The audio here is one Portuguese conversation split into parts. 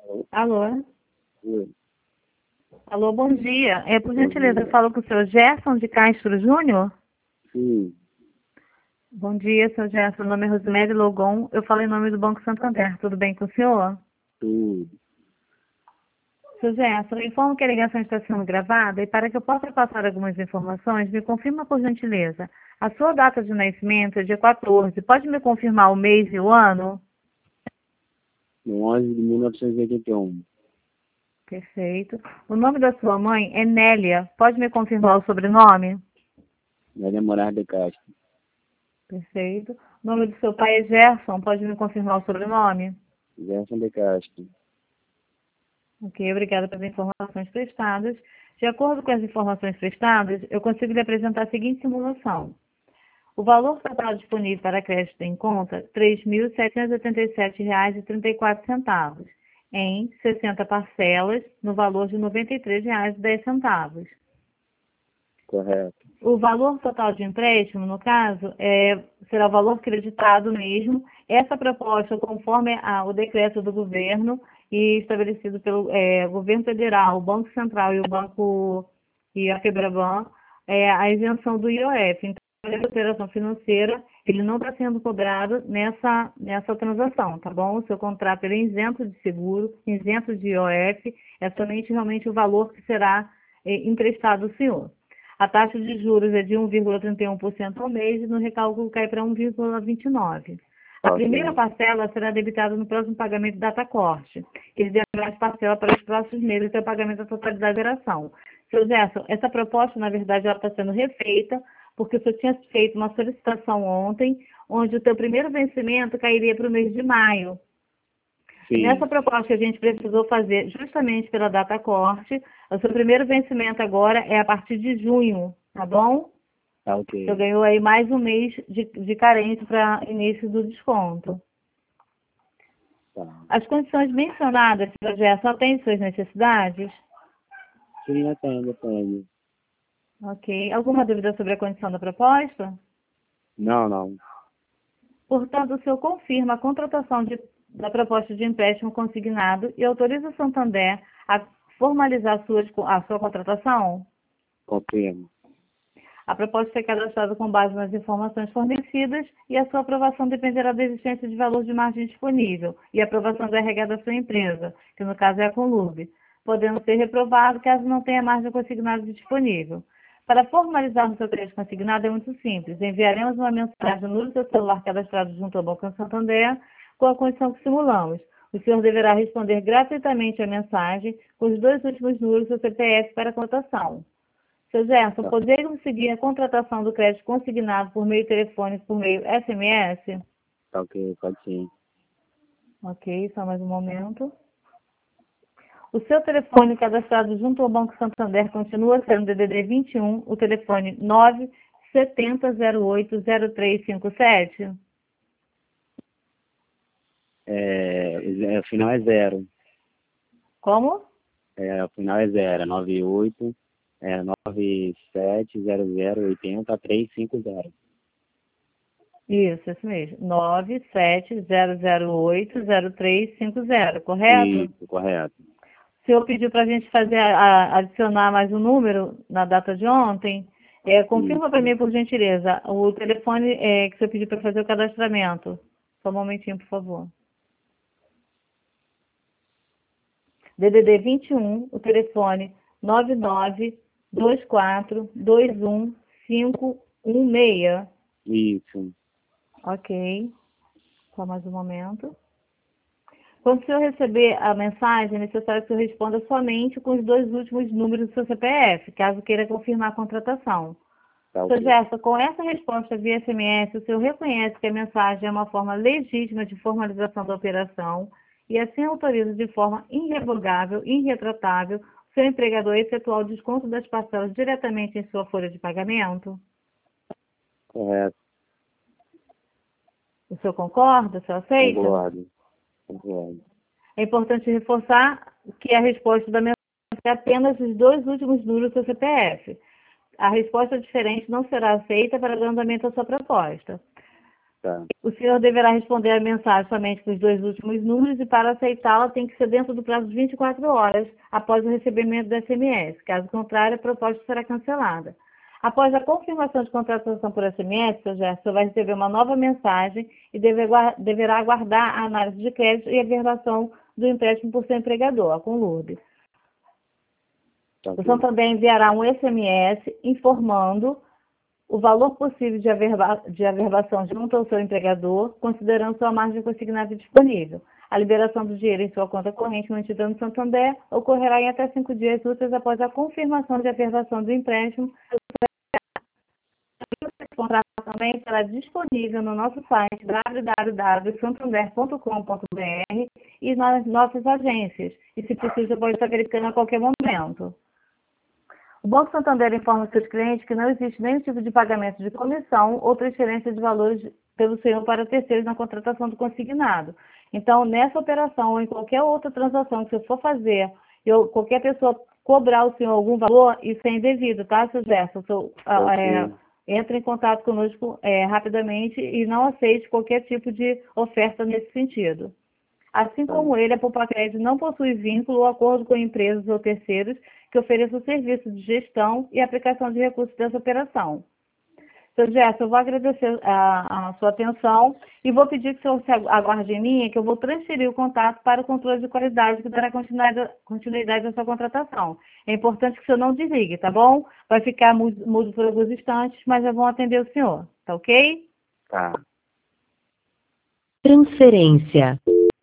Alô? Oi. Alô, bom dia. Por gentileza, eu falo com o senhor Gerson de Castro Júnior? Sim, Bom dia, senhor Gerson. Meu nome é Rosemary Logon. Eu falo em nome do Banco Santander. Tudo bem com o senhor? tudo. Senhor Gerson, eu informo que a ligação está sendo gravada e para que eu possa passar algumas informações, me confirma por gentileza. A sua data de nascimento é dia 14. Pode me confirmar o mês e o ano? No 11 de 1981. Perfeito. O nome da sua mãe é Nélia. Pode me confirmar o sobrenome? Maria Moraes de Castro. Perfeito. O nome do seu pai é Gerson. Pode me confirmar o sobrenome? Gerson de Castro. Ok, obrigada pelas informações prestadas. De acordo com as informações prestadas, eu consigo lhe apresentar a seguinte simulação. O valor total disponível para crédito em conta, R$ 3.787,34, em 60 parcelas, no valor de R$ 93,10. Correto. O valor total de empréstimo, no caso, será o valor creditado mesmo. Essa proposta, conforme o decreto do governo e estabelecido pelo governo federal, o Banco Central e o Banco e a Febraban, a isenção do IOF. Então, a operação financeira, ele não está sendo cobrado nessa transação, tá bom? O seu contrato ele é isento de seguro, isento de IOF, é somente realmente o valor que será emprestado ao senhor. A taxa de juros é de 1,31% ao mês e no recálculo cai para 1,29%. A primeira parcela será debitada no próximo pagamento data corte. Ele deverá as parcelas para os próximos meses até o pagamento da totalidade da geração. Seu Gerson, essa proposta, na verdade, ela está sendo refeita, porque o senhor tinha feito uma solicitação ontem, onde o teu primeiro vencimento cairia para o mês de maio. Sim. Nessa proposta que a gente precisou fazer justamente pela data corte, o seu primeiro vencimento agora é a partir de junho, tá bom? Tá ok. Você ganhou aí mais um mês de carência para início do desconto. Tá. As condições mencionadas, Sr. Gerson, atendem suas necessidades? Sim, atende. Ok. Alguma dúvida sobre a condição da proposta? Não. Portanto, o senhor confirma a contratação da proposta de empréstimo consignado e autoriza o Santander a formalizar a sua contratação? Confirmo. A proposta foi cadastrada com base nas informações fornecidas e a sua aprovação dependerá da existência de valor de margem disponível e a aprovação do RH da sua empresa, que no caso é a Conlub, podendo ser reprovado caso não tenha margem consignada disponível. Para formalizar o seu crédito consignado é muito simples. Enviaremos uma mensagem no seu celular cadastrado junto ao Banco Santander com a condição que simulamos. O senhor deverá responder gratuitamente a mensagem com os 2 últimos números do CPF para a cotação. Seu Gerson, poderíamos seguir a contratação do crédito consignado por meio telefônico, por meio SMS? Tá ok, pode sim. Ok, só mais um momento. O seu telefone cadastrado junto ao Banco Santander continua sendo DDD 21, o telefone 970080357? O final é 0. Como? O final é 0. 98, 970080-350. Isso mesmo. 970080350, correto? Isso, correto. O senhor pediu para a gente fazer adicionar mais um número na data de ontem. Confirma para mim, por gentileza, o telefone que o senhor pediu para fazer o cadastramento. Só um momentinho, por favor. DDD 21, o telefone 992421516. Isso. Ok. Só mais um momento. Quando o senhor receber a mensagem, é necessário que o senhor responda somente com os 2 últimos números do seu CPF, caso queira confirmar a contratação. Tá Sr. ok. Gerson, com essa resposta via SMS, o senhor reconhece que a mensagem é uma forma legítima de formalização da operação e assim autoriza de forma irrevogável e irretratável o seu empregador a efetuar o desconto das parcelas diretamente em sua folha de pagamento? Correto. O senhor concorda? O senhor aceita? Concordo. É importante reforçar que a resposta da mensagem é apenas os 2 últimos números do seu CPF. A resposta diferente não será aceita para o andamento da sua proposta. Tá. O senhor deverá responder a mensagem somente com os 2 últimos números e para aceitá-la tem que ser dentro do prazo de 24 horas após o recebimento do SMS. Caso contrário, a proposta será cancelada. Após a confirmação de contratação por SMS, seu Gerson vai receber uma nova mensagem e deverá aguardar a análise de crédito e a versão do empréstimo por seu empregador, a Conlurb. Tá, O Santander enviará um SMS informando o valor possível de averbação junto ao seu empregador, considerando sua margem consignada disponível. A liberação do dinheiro em sua conta corrente mantida no Santander ocorrerá em até 5 dias úteis após a confirmação de averbação do empréstimo. O contrato também será disponível no nosso site www.santander.com.br e nas nossas agências. E se precisa, pode estar verificando a qualquer momento. O Banco Santander informa seus clientes que não existe nenhum tipo de pagamento de comissão ou transferência de valores pelo senhor para terceiros na contratação do consignado. Então, nessa operação ou em qualquer outra transação que você for fazer, e qualquer pessoa cobrar o senhor algum valor, isso é indevido, tá, seu Gerson? Entre em contato conosco rapidamente e não aceite qualquer tipo de oferta nesse sentido. Assim como ele, a Poupa-Crédito não possui vínculo ou acordo com empresas ou terceiros que ofereçam serviço de gestão e aplicação de recursos dessa operação. Seu Gerson, eu vou agradecer a sua atenção e vou pedir que o senhor aguarde em linha, que eu vou transferir o contato para o controle de qualidade, que dará continuidade à sua contratação. É importante que o senhor não desligue, tá bom? Vai ficar mudo por alguns instantes, mas já vão atender o senhor, tá ok? Tá. Transferência.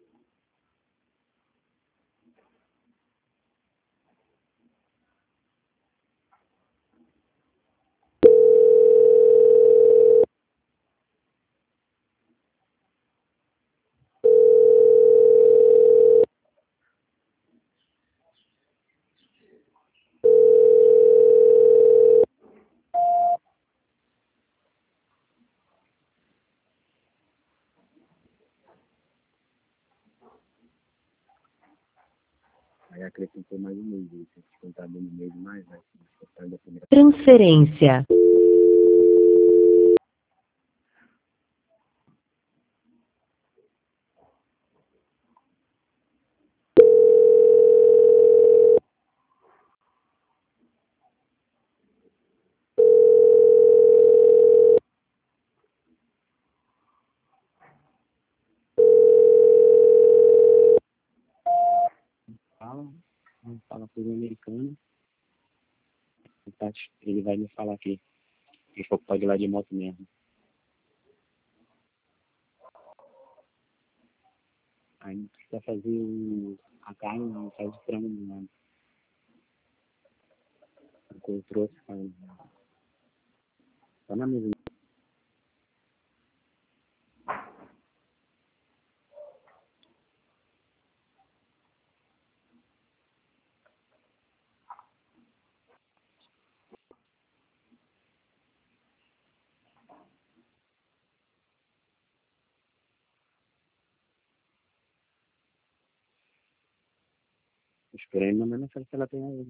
Aí acrescentou mais um mês. Se descontar do mês mais, vai se descontar da primeira. Transferência. Não fala coisa americana. Ele vai me falar aqui. Se for pode ir lá de moto mesmo. Aí não precisa fazer a carne, não, faz o frango não. Eu trouxe, tá na mesa. Esperei mandar mensagem se ela tem aí.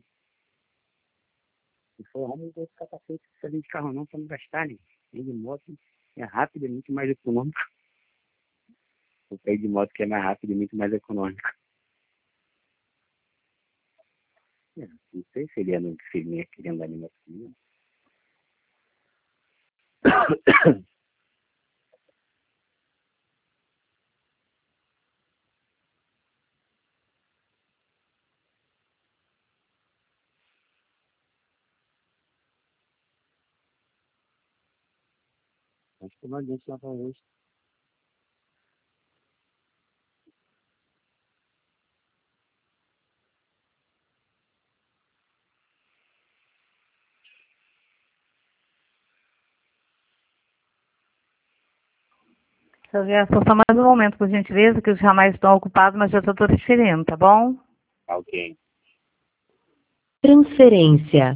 Se for homem, eu vou ficar capacete, se de carro não, pra não gastar, né? Ir de moto é rápido, é muito mais econômico. O pé de moto que é mais rápido e muito mais econômico. Não sei se ele não vinha querendo andar assim. Acho que não adianta lavar hoje. Seu Gerson, só mais um momento, por gentileza, que os ramais estão ocupados, mas já estou transferindo, tá bom? Ok. Transferência.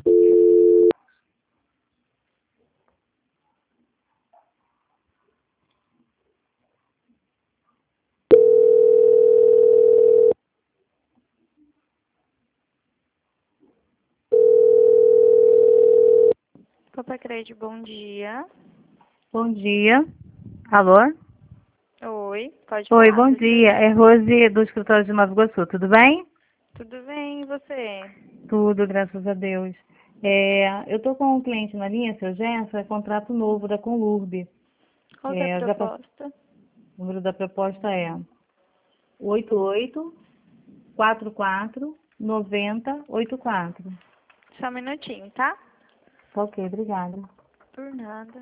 Poupa-Crédito, bom dia. Bom dia. Alô? Oi, pode Oi, falar. bom dia. É Rose do escritório de Nova Iguaçu, tudo bem? Tudo bem, e você? Tudo, graças a Deus. Eu estou com um cliente na linha, seu Gerson, é contrato novo da Conlurb. Qual que é a proposta? O número da proposta é 88-44-90-84. Só um minutinho, tá? Ok, obrigada. Por nada.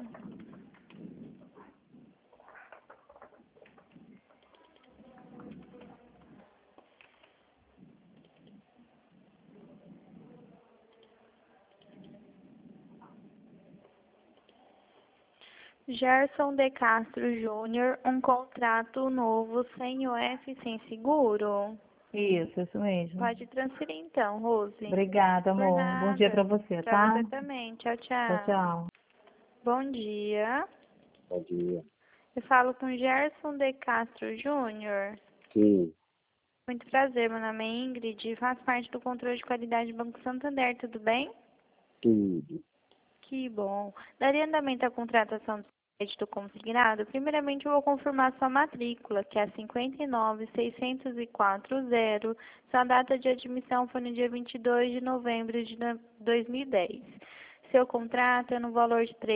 Gerson de Castro Júnior, um contrato novo sem UF e sem seguro? Isso mesmo. Pode transferir então, Rose. Obrigada, Por amor. nada. Bom dia pra você, Pra tá? você também. Tchau, Tchau, tchau. tchau. Bom dia. Bom dia. Eu falo com Gerson de Castro Júnior. Sim, Muito prazer, meu nome é Ingrid e faço parte do controle de qualidade do Banco Santander, tudo bem? tudo. Que bom. Daria andamento à contratação do crédito consignado? Primeiramente, eu vou confirmar sua matrícula, que é a 59604-0. Sua data de admissão foi no dia 22 de novembro de 2010. Seu contrato é no valor de R$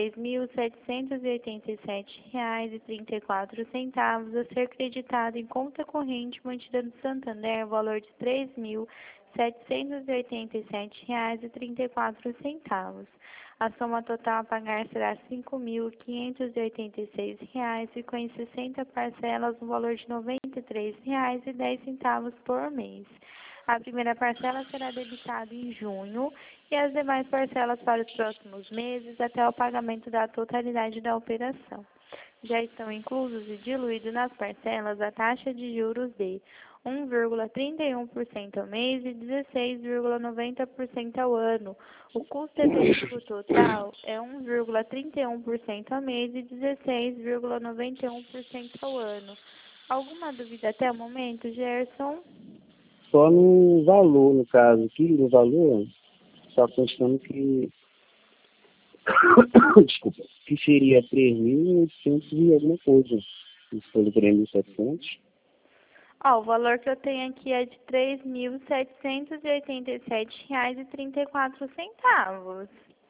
3.787,34, a ser creditado em conta corrente mantida no Santander, valor de R$ 3.787,34. A soma total a pagar será R$ 5.586 e com 60 parcelas no valor de R$ 93,10 por mês. A primeira parcela será debitada em junho e as demais parcelas para os próximos meses até o pagamento da totalidade da operação. Já estão inclusos e diluídos nas parcelas a taxa de juros de 1,31% ao mês e 16,90% ao ano. O custo efetivo total é 1,31% ao mês e 16,91% ao ano. Alguma dúvida até o momento, Gerson? Só no valor, no caso, aqui no valor, está constando que, desculpa, que seria 3.800 e alguma coisa. Isso foi do 3.700. O valor que eu tenho aqui é de R$ 3.787,34.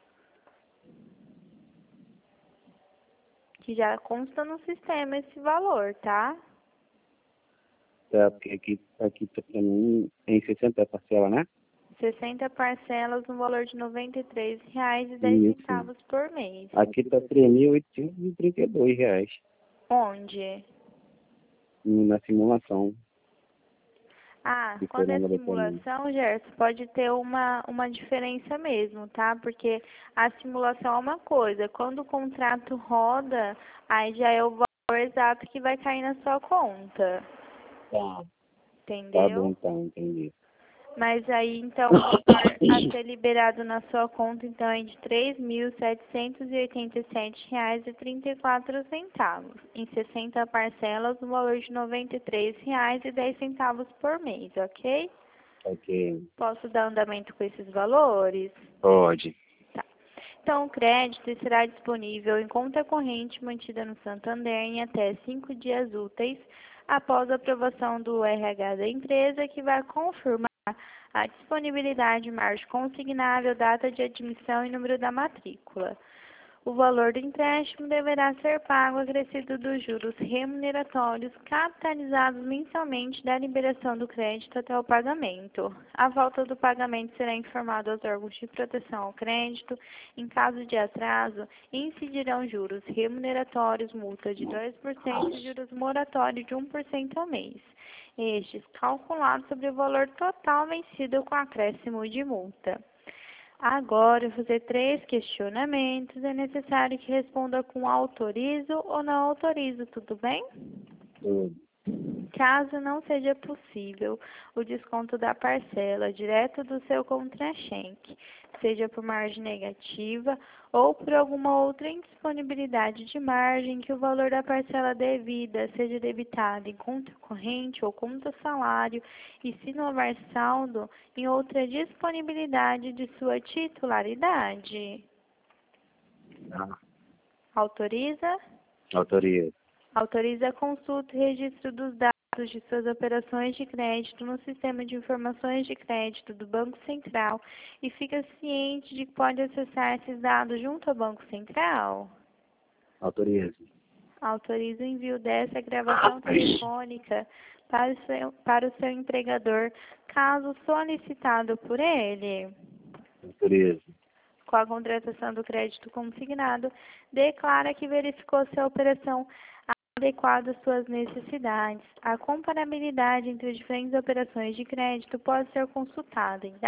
Que já consta no sistema esse valor, tá? Tá, porque aqui tá pra mim em 60 parcela, né? 60 parcelas no valor de R$ Isso. 93,10 por mês. Aqui tá R$ 3.832 Onde? na simulação. Quando é Diferença da simulação, Gerson, pode ter uma diferença mesmo, tá? Porque a simulação é uma coisa, quando o contrato roda, aí já é o valor exato que vai cair na sua conta. Tá, Entendeu? tá bom, tá, entendi. Mas aí, então, o valor a ser liberado na sua conta, então, é de R$ 3.787,34, em 60 parcelas, no valor de R$ 93,10 por mês, ok? Ok. Posso dar andamento com esses valores? Pode. Tá. Então, o crédito será disponível em conta corrente mantida no Santander em até 5 dias úteis, após a aprovação do RH da empresa, que vai confirmar a disponibilidade, margem consignável, data de admissão e número da matrícula. O valor do empréstimo deverá ser pago acrescido dos juros remuneratórios capitalizados mensalmente da liberação do crédito até o pagamento. A volta do pagamento será informado aos órgãos de proteção ao crédito. Em caso de atraso, incidirão juros remuneratórios, multa de 2% e juros moratórios de 1% ao mês. Estes calculados sobre o valor total vencido com acréscimo de multa. Agora, eu vou fazer 3 questionamentos. É necessário que responda com autorizo ou não autorizo, tudo bem? Caso não seja possível o desconto da parcela direto do seu contra-cheque, seja por margem negativa ou por alguma outra indisponibilidade de margem, que o valor da parcela devida seja debitado em conta corrente ou conta salário e, se não houver saldo, em outra disponibilidade de sua titularidade. Ah, Autoriza? autoriza. Autoriza a consulta e registro dos dados de suas operações de crédito no Sistema de Informações de Crédito do Banco Central e fica ciente de que pode acessar esses dados junto ao Banco Central? Autorizo. Autoriza o envio dessa gravação telefônica para o seu empregador, caso solicitado por ele. Autorizo. Com a contratação do crédito consignado, declara que verificou se a operação adequada às suas necessidades. A comparabilidade entre as diferentes operações de crédito pode ser consultada em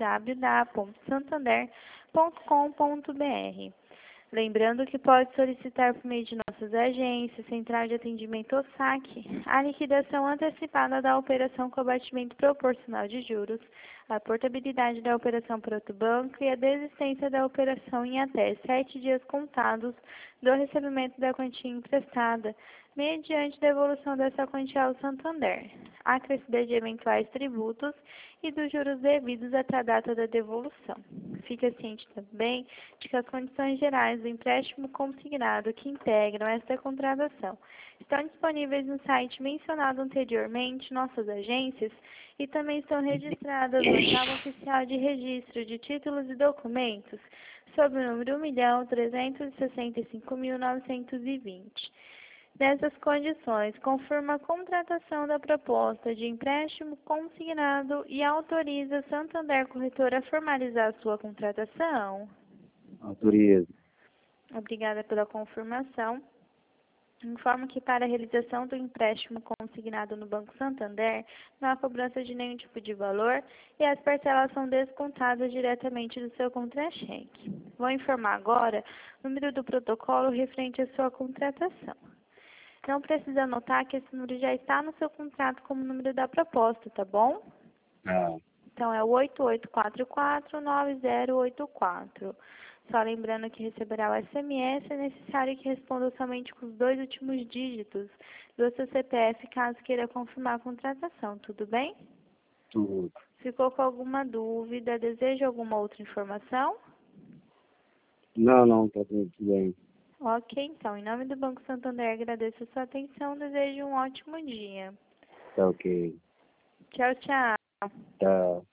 www.santander.com.br. Lembrando que pode solicitar por meio de nossas agências, Central de Atendimento ou SAC, a liquidação antecipada da operação com abatimento proporcional de juros, a portabilidade da operação para outro banco e a desistência da operação em até 7 dias contados do recebimento da quantia emprestada, mediante devolução dessa quantia ao Santander, acrescida de eventuais tributos e dos juros devidos até a data da devolução. Fica ciente também de que as condições gerais do empréstimo consignado que integram esta contratação estão disponíveis no site mencionado anteriormente, nossas agências, e também estão registradas na Tábua Oficial de Registro de Títulos e Documentos, sob o número 1.365.920. Nessas condições, confirma a contratação da proposta de empréstimo consignado e autoriza a Santander Corretora a formalizar sua contratação? Autorizo. Obrigada pela confirmação. Informo que para a realização do empréstimo consignado no Banco Santander, não há cobrança de nenhum tipo de valor e as parcelas são descontadas diretamente do seu contra-cheque. Vou informar agora o número do protocolo referente à sua contratação. Não precisa anotar que esse número já está no seu contrato como número da proposta, tá bom? Então, é o 8844-9084. Só lembrando que receberá o SMS, é necessário que responda somente com os 2 últimos dígitos do seu CPF, caso queira confirmar a contratação, tudo bem? Tudo. Ficou com alguma dúvida? Deseja alguma outra informação? Não, tá tudo bem. Ok, então, em nome do Banco Santander, agradeço a sua atenção, desejo um ótimo dia. Tá ok. Tchau, tchau. Tá.